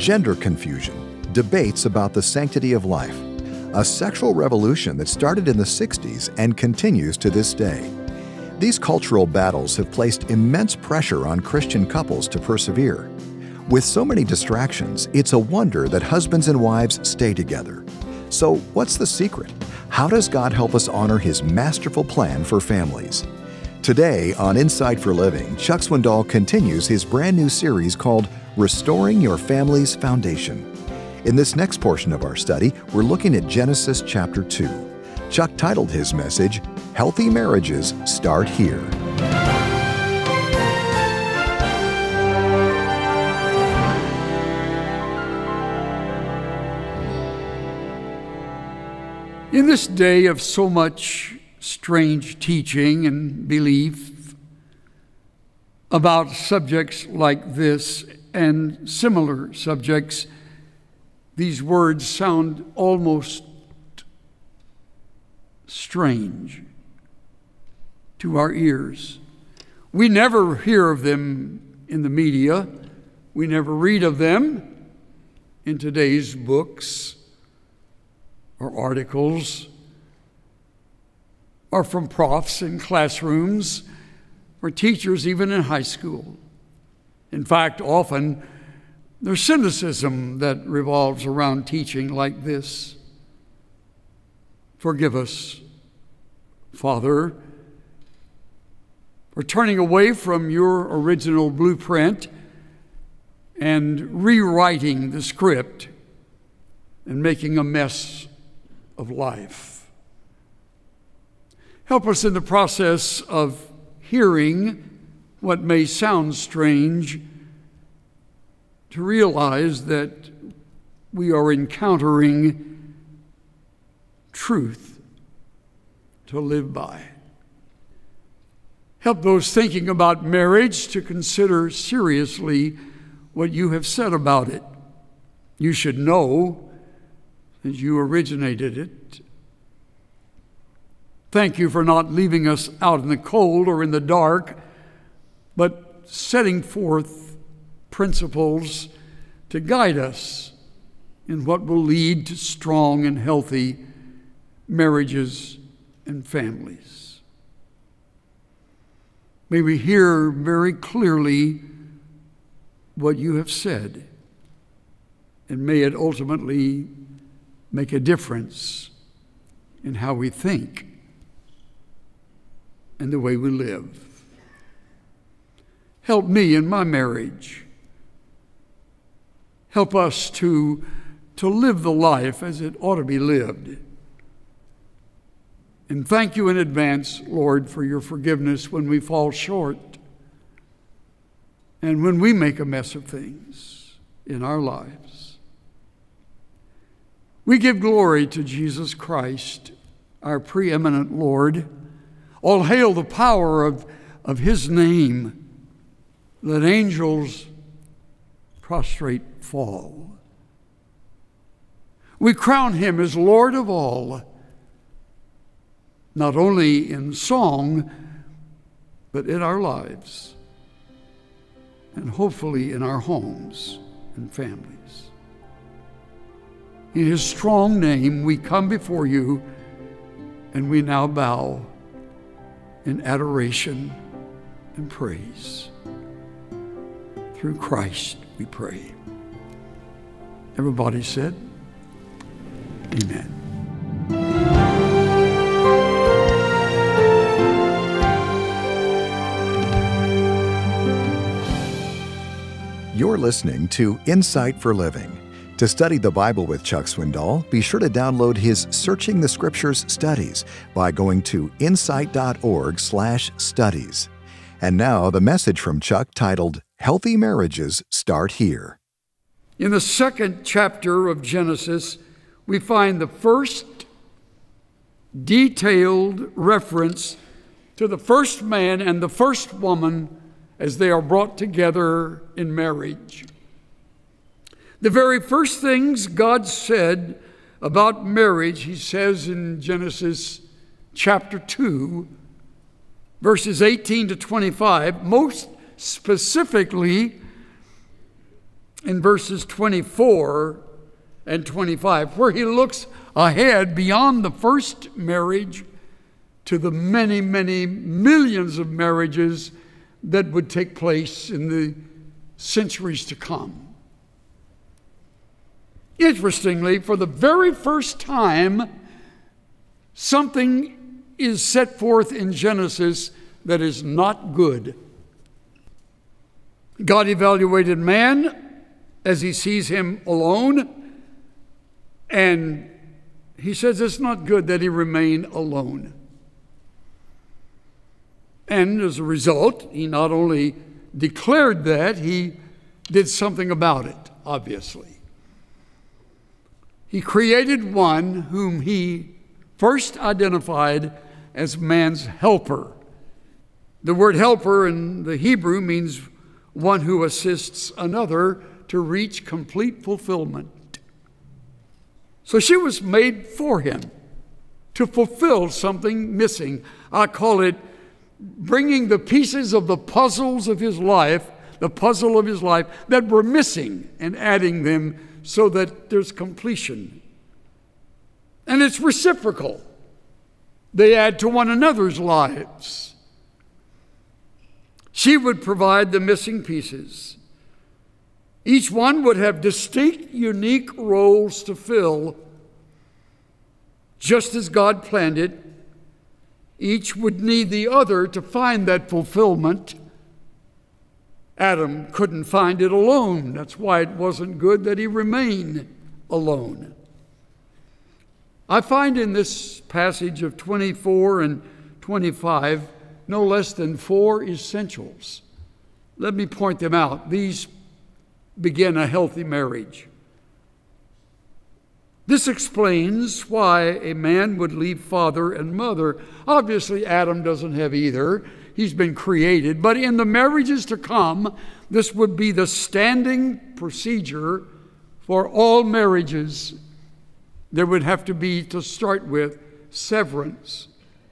gender confusion, debates about the sanctity of life, a sexual revolution that started in the 60s and continues to this day. These cultural battles have placed immense pressure on Christian couples to persevere. With so many distractions, it's a wonder that husbands and wives stay together. So, what's the secret? How does God help us honor His masterful plan for families? Today on Insight for Living, Chuck Swindoll continues his brand new series called Restoring Your Family's Foundation. In this next portion of our study, we're looking at Genesis chapter 2. Chuck titled his message, Healthy Marriages Start Here. In this day of so much strange teaching and belief about subjects like this and similar subjects, these words sound almost strange to our ears. We never hear of them in the media. We never read of them in today's books or articles, or from profs in classrooms, or teachers even in high school. In fact, often there's cynicism that revolves around teaching like this. Forgive us, Father, for turning away from your original blueprint and rewriting the script and making a mess of life. Help us in the process of hearing what may sound strange to realize that we are encountering truth to live by. Help those thinking about marriage to consider seriously what you have said about it. You should know that you originated it. Thank you for not leaving us out in the cold or in the dark, but setting forth principles to guide us in what will lead to strong and healthy marriages and families. May we hear very clearly what you have said, and may it ultimately make a difference in how we think and the way we live. Help me in my marriage. Help us to live the life as it ought to be lived. And thank you in advance, Lord, for your forgiveness when we fall short and when we make a mess of things in our lives. We give glory to Jesus Christ, our preeminent Lord. All hail the power of his name. Let angels prostrate fall. We crown him as Lord of all, not only in song, but in our lives, and hopefully in our homes and families. In his strong name, we come before you, and we now bow in adoration and praise. Through Christ we pray. Everybody said, Amen. You're listening to Insight for Living. To study the Bible with Chuck Swindoll, be sure to download his Searching the Scriptures studies by going to insight.org/studies. And now the message from Chuck titled, Healthy Marriages Start Here. In the second chapter of Genesis, we find the first detailed reference to the first man and the first woman as they are brought together in marriage. The very first things God said about marriage, he says in Genesis chapter 2, verses 18 to 25, most specifically, in verses 24 and 25, where he looks ahead beyond the first marriage to the many, many millions of marriages that would take place in the centuries to come. Interestingly, for the very first time, something is set forth in Genesis that is not good. God evaluated man as he sees him alone, and he says it's not good that he remain alone. And as a result, he not only declared that, he did something about it, obviously. He created one whom he first identified as man's helper. The word helper in the Hebrew means one who assists another to reach complete fulfillment. So she was made for him to fulfill something missing. I call it bringing the pieces of the puzzles of his life, the puzzle of his life that were missing, and adding them so that there's completion. And it's reciprocal. They add to one another's lives. She would provide the missing pieces. Each one would have distinct, unique roles to fill, just as God planned it. Each would need the other to find that fulfillment. Adam couldn't find it alone. That's why it wasn't good that he remain alone. I find in this passage of 24 and 25 no less than 4 essentials. Let me point them out. These begin a healthy marriage. This explains why a man would leave father and mother. Obviously, Adam doesn't have either. He's been created. But in the marriages to come, this would be the standing procedure for all marriages. There would have to be, to start with, severance.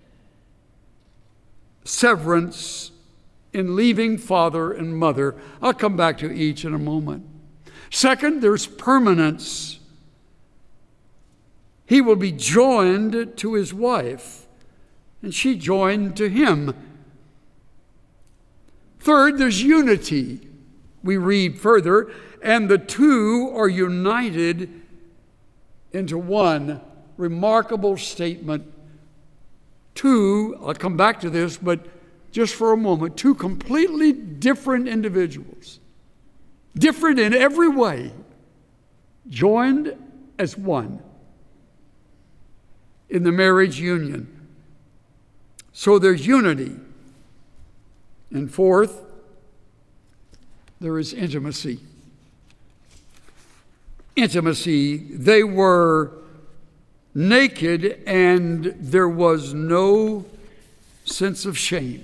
Severance in leaving father and mother. I'll come back to each in a moment. Second, there's permanence. He will be joined to his wife, and she joined to him. Third, there's unity. We read further, and the two are united into one. Remarkable statement. Two, I'll come back to this, but just for a moment, 2 completely different individuals, different in every way, joined as one in the marriage union. So there's unity. And fourth, there is intimacy. Intimacy. They were naked and there was no sense of shame.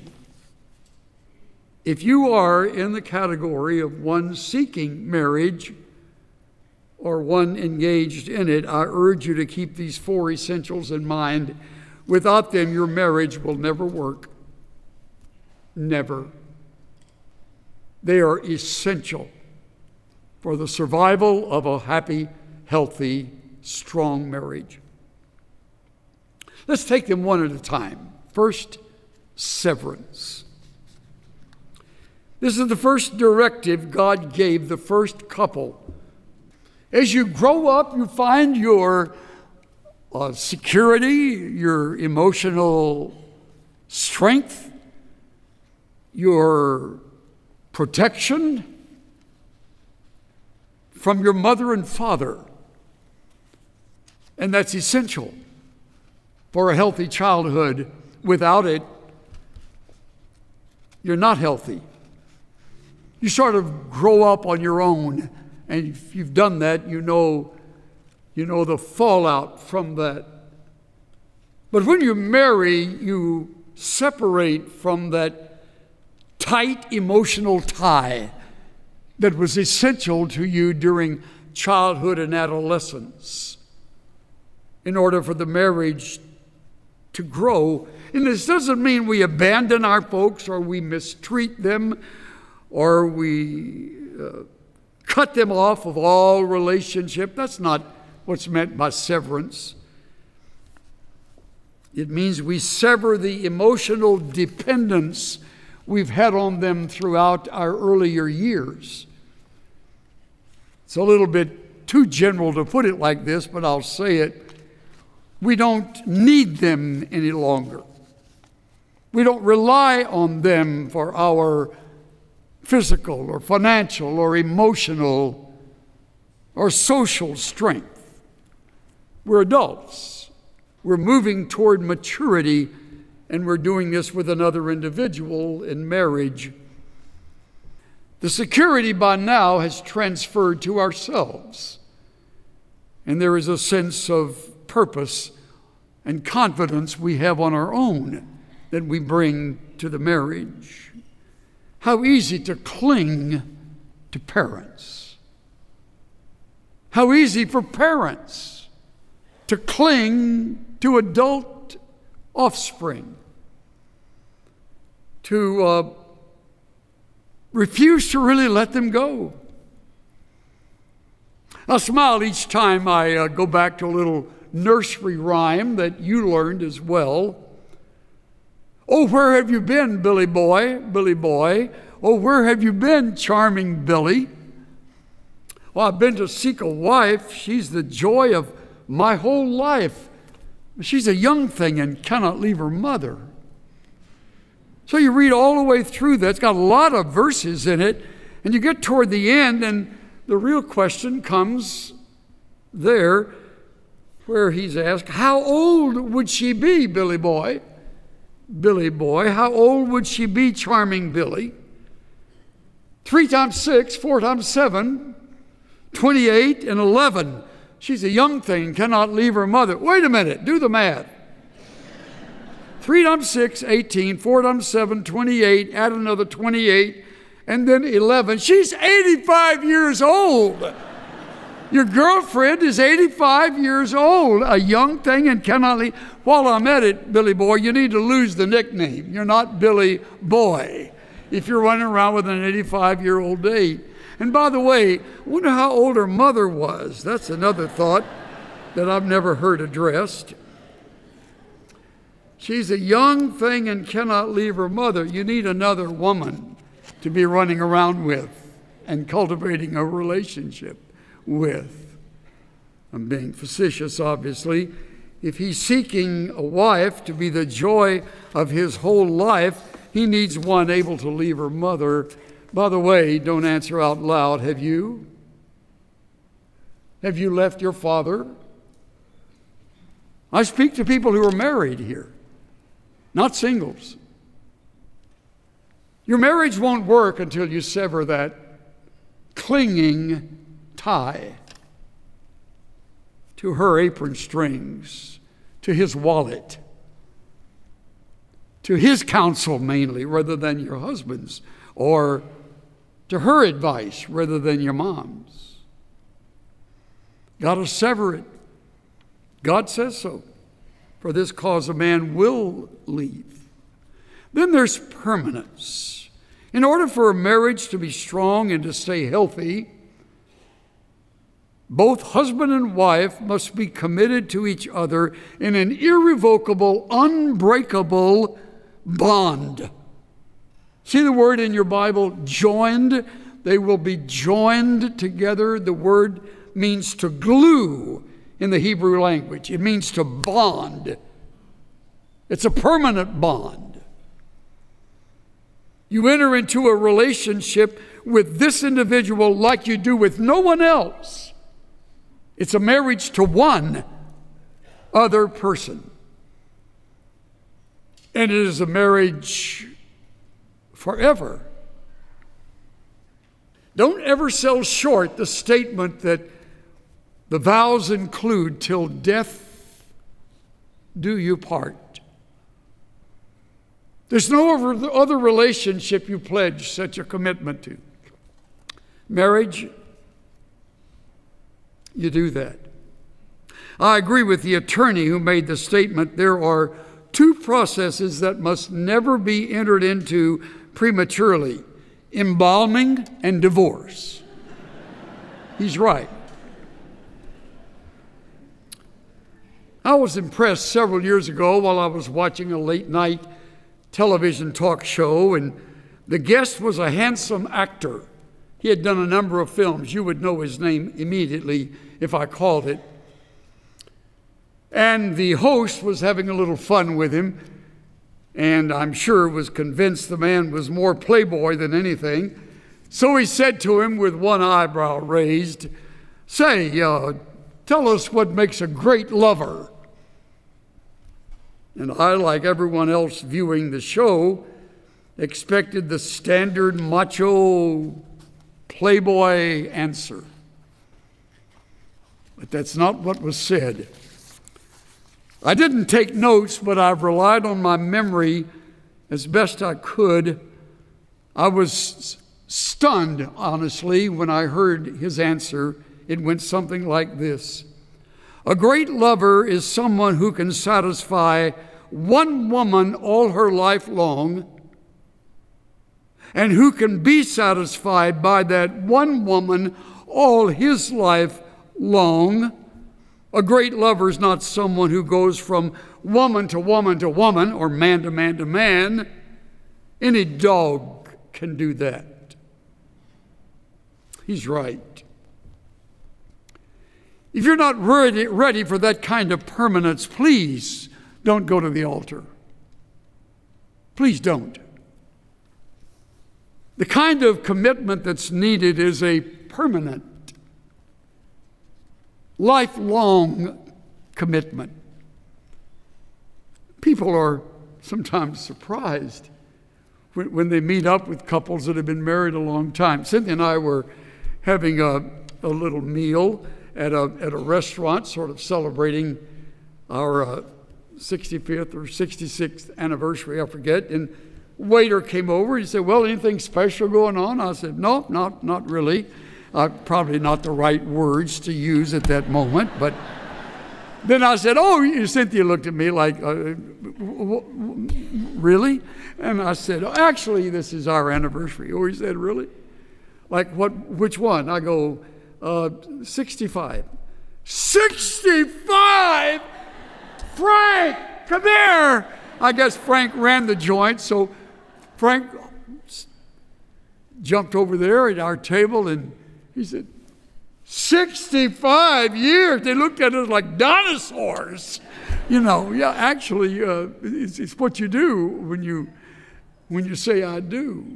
If you are in the category of one seeking marriage or one engaged in it, I urge you to keep these 4 essentials in mind. Without them, your marriage will never work. Never. They are essential for the survival of a happy, healthy, strong marriage. Let's take them one at a time. First, severance. This is the first directive God gave the first couple. As you grow up, you find your security, your emotional strength, your protection from your mother and father. And that's essential for a healthy childhood. Without it, you're not healthy. You sort of grow up on your own, and if you've done that, you know the fallout from that. But when you marry, you separate from that tight emotional tie that was essential to you during childhood and adolescence in order for the marriage to grow. And this doesn't mean we abandon our folks or we mistreat them or we cut them off of all relationship. That's not what's meant by severance. It means we sever the emotional dependence we've had on them throughout our earlier years. It's a little bit too general to put it like this, but I'll say it. We don't need them any longer. We don't rely on them for our physical or financial or emotional or social strength. We're adults. We're moving toward maturity, and we're doing this with another individual in marriage. The security by now has transferred to ourselves, and there is a sense of purpose and confidence we have on our own that we bring to the marriage. How easy to cling to parents. How easy for parents to cling to adult offspring, to refuse to really let them go. I smile each time I go back to a little nursery rhyme that you learned as well. Oh, where have you been, Billy boy, Billy boy? Oh, where have you been, charming Billy? Well, I've been to seek a wife. She's the joy of my whole life. She's a young thing and cannot leave her mother. So you read all the way through that. It's got a lot of verses in it. And you get toward the end, and the real question comes there where he's asked, how old would she be, Billy boy? Billy boy, how old would she be, charming Billy? 3 times 6, 4 times 7, 28 and 11. She's a young thing, cannot leave her mother. Wait a minute, do the math. 3 times 6, 18, 4 times 7, 28, add another 28, and then 11. She's 85 years old. Your girlfriend is 85 years old, a young thing and cannot leave. While I'm at it, Billy boy, you need to lose the nickname. You're not Billy boy if you're running around with an 85-year-old date. And by the way, I wonder how old her mother was. That's another thought that I've never heard addressed. She's a young thing and cannot leave her mother. You need another woman to be running around with and cultivating a relationship with. I'm being facetious, obviously. If he's seeking a wife to be the joy of his whole life, he needs one able to leave her mother. By the way, don't answer out loud. Have you? Have you left your father? I speak to people who are married here, not singles. Your marriage won't work until you sever that clinging tie to her apron strings, to his wallet, to his counsel mainly rather than your husband's, or to her advice rather than your mom's. Got to sever it. God says so. For this cause a man will leave. Then there's permanence. In order for a marriage to be strong and to stay healthy, both husband and wife must be committed to each other in an irrevocable, unbreakable bond. See the word in your Bible, joined? They will be joined together. The word means to glue in the Hebrew language. It means to bond. It's a permanent bond. You enter into a relationship with this individual like you do with no one else. It's a marriage to one other person. And it is a marriage forever. Don't ever sell short the statement that the vows include till death do you part. There's no other relationship you pledge such a commitment to. Marriage, you do that. I agree with the attorney who made the statement, there are 2 processes that must never be entered into prematurely: embalming and divorce. He's right. I was impressed several years ago while I was watching a late night television talk show, and the guest was a handsome actor. He had done a number of films. You would know his name immediately if I called it. And the host was having a little fun with him, and I'm sure was convinced the man was more playboy than anything. So he said to him with one eyebrow raised, "Say, tell us what makes a great lover." And I, like everyone else viewing the show, expected the standard macho playboy answer. But that's not what was said. I didn't take notes, but I've relied on my memory as best I could. I was stunned, honestly, when I heard his answer. It went something like this: a great lover is someone who can satisfy one woman all her life long, and who can be satisfied by that one woman all his life long. A great lover is not someone who goes from woman to woman to woman, or man to man to man. Any dog can do that. He's right. If you're not ready for that kind of permanence, please don't go to the altar. Please don't. The kind of commitment that's needed is a permanent, lifelong commitment. People are sometimes surprised when they meet up with couples that have been married a long time. Cynthia and I were having a little meal at a restaurant, sort of celebrating our 65th or 66th anniversary, I forget. And waiter came over. He said, "Well, anything special going on?" I said, "No, not really." Probably not the right words to use at that moment, but then I said, "Oh," Cynthia looked at me like, "Really?" And I said, "Actually, this is our anniversary." Oh, he said, "Really? Like what? Which one?" I go, 65. 65? Frank, come here. I guess Frank ran the joint, so Frank jumped over there at our table and he said, 65 years. They looked at us like dinosaurs. Yeah, actually, it's what you do when you say "I do."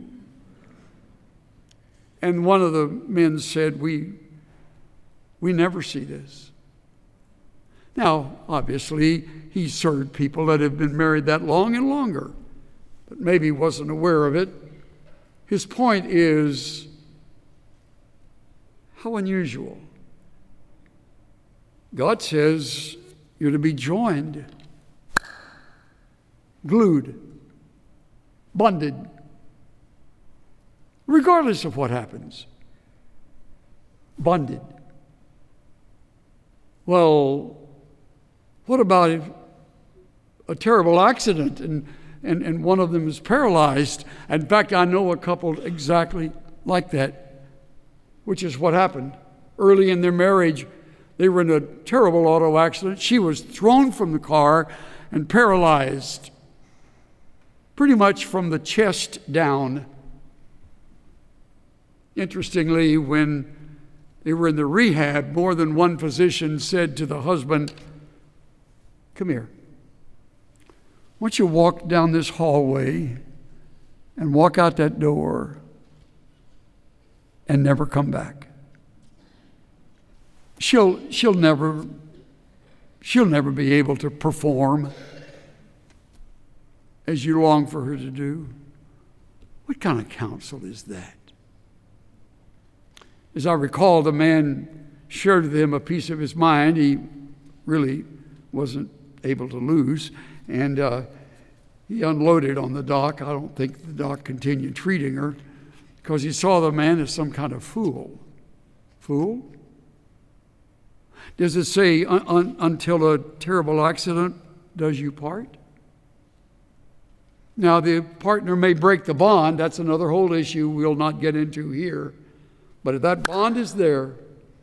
And one of the men said, we never see this. Now, obviously, he served people that have been married that long and longer, but maybe wasn't aware of it. His point is, how unusual. God says you're to be joined, glued, bonded, regardless of what happens. Bonded. Well, what about if a terrible accident and one of them is paralyzed? In fact, I know a couple exactly like that, which is what happened. Early in their marriage, they were in a terrible auto accident. She was thrown from the car and paralyzed, pretty much from the chest down. Interestingly, when they were in the rehab, more than one physician said to the husband, "Come here. Why don't you walk down this hallway and walk out that door and never come back? She'll never be able to perform as you long for her to do." What kind of counsel is that? As I recall, the man shared with him a piece of his mind he really wasn't able to lose, and he unloaded on the doc. I don't think the doc continued treating her because he saw the man as some kind of fool. Fool? Does it say until a terrible accident does you part? Now, the partner may break the bond. That's another whole issue we'll not get into here. But if that bond is there,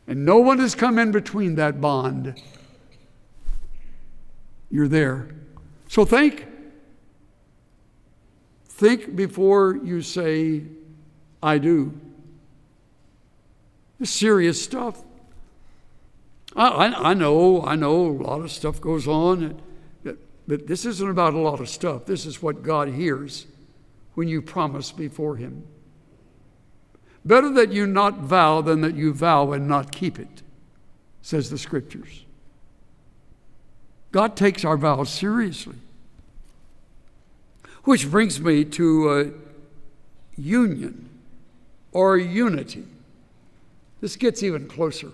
and no one has come in between that bond, you're there. So think before you say, I do. It's serious stuff. I know a lot of stuff goes on, but this isn't about a lot of stuff. This is what God hears when you promise before Him. Better that you not vow than that you vow and not keep it, says the Scriptures. God takes our vows seriously. Which brings me to union or unity. This gets even closer.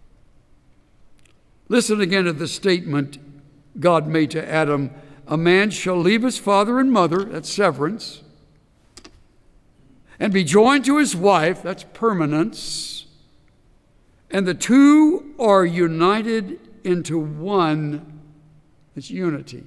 Listen again to the statement God made to Adam. A man shall leave his father and mother, that's severance, and be joined to his wife, that's permanence, and the two are united into one, that's unity.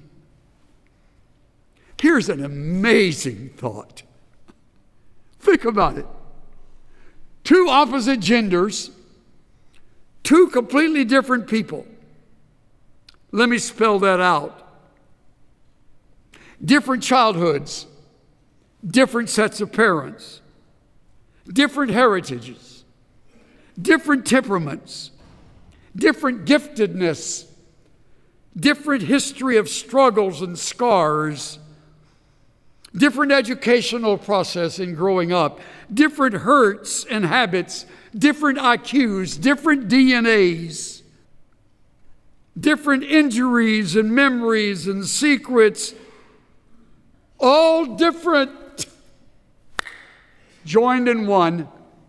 Here's an amazing thought. Think about it. Two opposite genders, two completely different people. Let me spell that out. Different childhoods, different sets of parents, different heritages, different temperaments, different giftedness, different history of struggles and scars, different educational process in growing up, different hurts and habits, different IQs, different DNAs, different injuries and memories and secrets, all different, joined in one,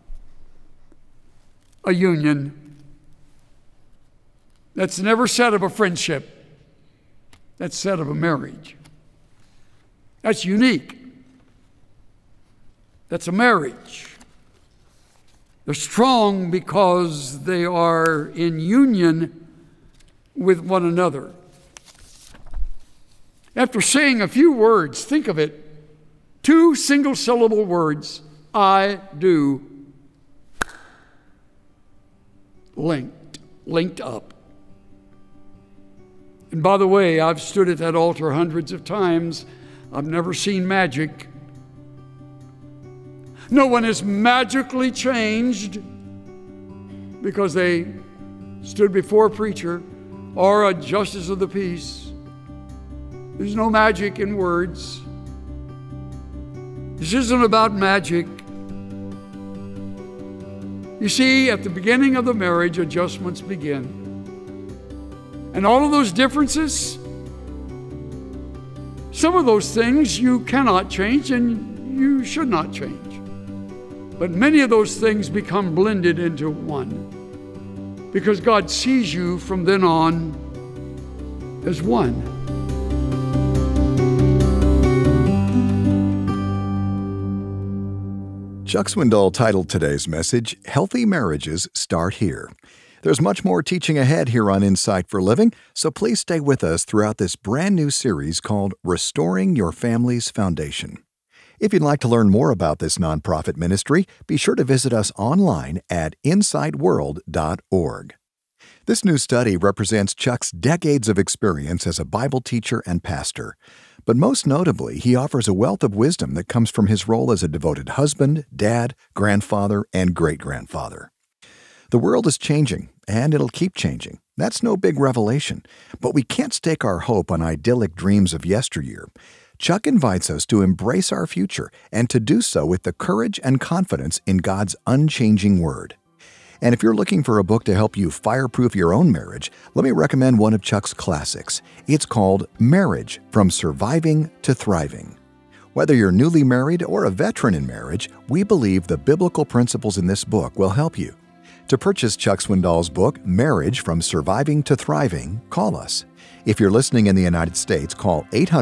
a union. That's never said of a friendship. That's said of a marriage. That's unique. That's a marriage. They're strong because they are in union with one another. After saying a few words, think of it, two single-syllable words, I do, linked up. And by the way, I've stood at that altar hundreds of times. I've never seen magic. No one is magically changed because they stood before a preacher or a justice of the peace. There's no magic in words. This isn't about magic. You see, at the beginning of the marriage, adjustments begin. And all of those differences, some of those things you cannot change and you should not change. But many of those things become blended into one because God sees you from then on as one. Chuck Swindoll titled today's message, Healthy Marriages Start Here. There's much more teaching ahead here on Insight for Living, so please stay with us throughout this brand new series called Restoring Your Family's Foundation. If you'd like to learn more about this nonprofit ministry, be sure to visit us online at insightworld.org. This new study represents Chuck's decades of experience as a Bible teacher and pastor. But most notably, he offers a wealth of wisdom that comes from his role as a devoted husband, dad, grandfather, and great-grandfather. The world is changing, and it'll keep changing. That's no big revelation. But we can't stake our hope on idyllic dreams of yesteryear. Chuck invites us to embrace our future and to do so with the courage and confidence in God's unchanging Word. And if you're looking for a book to help you fireproof your own marriage, let me recommend one of Chuck's classics. It's called Marriage: From Surviving to Thriving. Whether you're newly married or a veteran in marriage, we believe the biblical principles in this book will help you. To purchase Chuck Swindoll's book, Marriage: From Surviving to Thriving, call us. If you're listening in the United States, call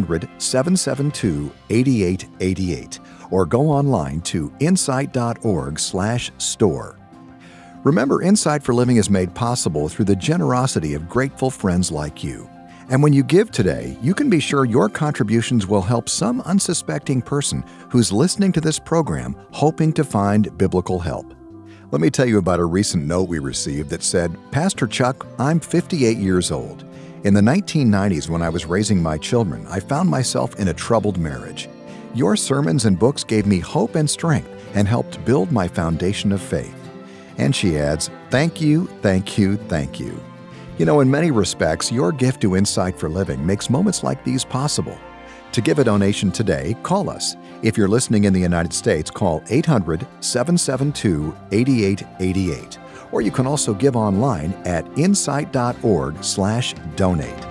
800-772-8888 or go online to insight.org/store. Remember, Insight for Living is made possible through the generosity of grateful friends like you. And when you give today, you can be sure your contributions will help some unsuspecting person who's listening to this program hoping to find biblical help. Let me tell you about a recent note we received that said, "Pastor Chuck, I'm 58 years old. In the 1990s, when I was raising my children, I found myself in a troubled marriage. Your sermons and books gave me hope and strength and helped build my foundation of faith." And she adds, "Thank you, thank you, thank you." You know, in many respects, your gift to Insight for Living makes moments like these possible. To give a donation today, call us. If you're listening in the United States, call 800-772-8888. Or you can also give online at insight.org/donate.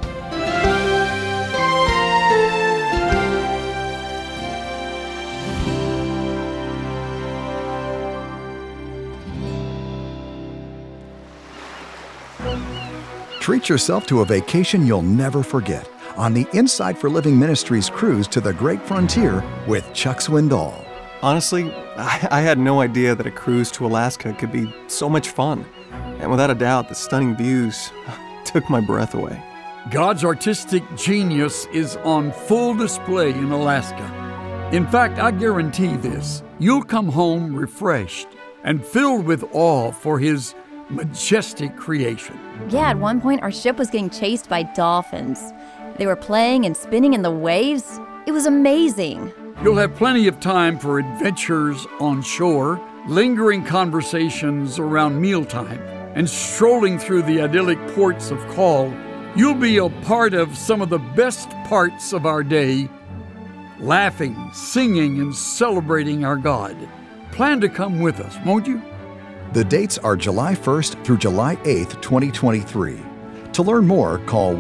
Treat yourself to a vacation you'll never forget on the Insight for Living Ministries cruise to the Great Frontier with Chuck Swindoll. Honestly, I had no idea that a cruise to Alaska could be so much fun. And without a doubt, the stunning views took my breath away. God's artistic genius is on full display in Alaska. In fact, I guarantee this, you'll come home refreshed and filled with awe for His majestic creation. Yeah, at one point our ship was getting chased by dolphins. They were playing and spinning in the waves. It was amazing. You'll have plenty of time for adventures on shore, lingering conversations around mealtime, and strolling through the idyllic ports of call. You'll be a part of some of the best parts of our day, laughing, singing, and celebrating our God. Plan to come with us, won't you? The dates are July 1st through July 8th, 2023. To learn more, call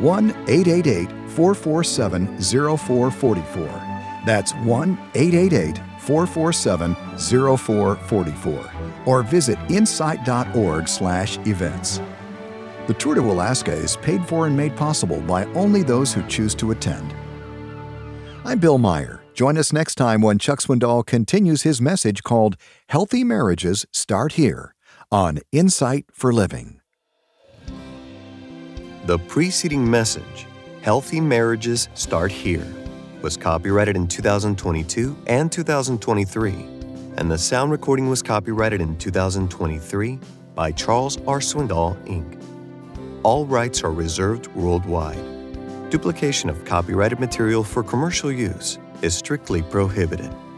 1-888-447-0444. That's 1-888-447-0444. Or visit insight.org/events. The tour to Alaska is paid for and made possible by only those who choose to attend. I'm Bill Meyer. Join us next time when Chuck Swindoll continues his message called Healthy Marriages Start Here on Insight for Living. The preceding message, Healthy Marriages Start Here, was copyrighted in 2022 and 2023, and the sound recording was copyrighted in 2023 by Charles R. Swindoll, Inc. All rights are reserved worldwide. Duplication of copyrighted material for commercial use is strictly prohibited.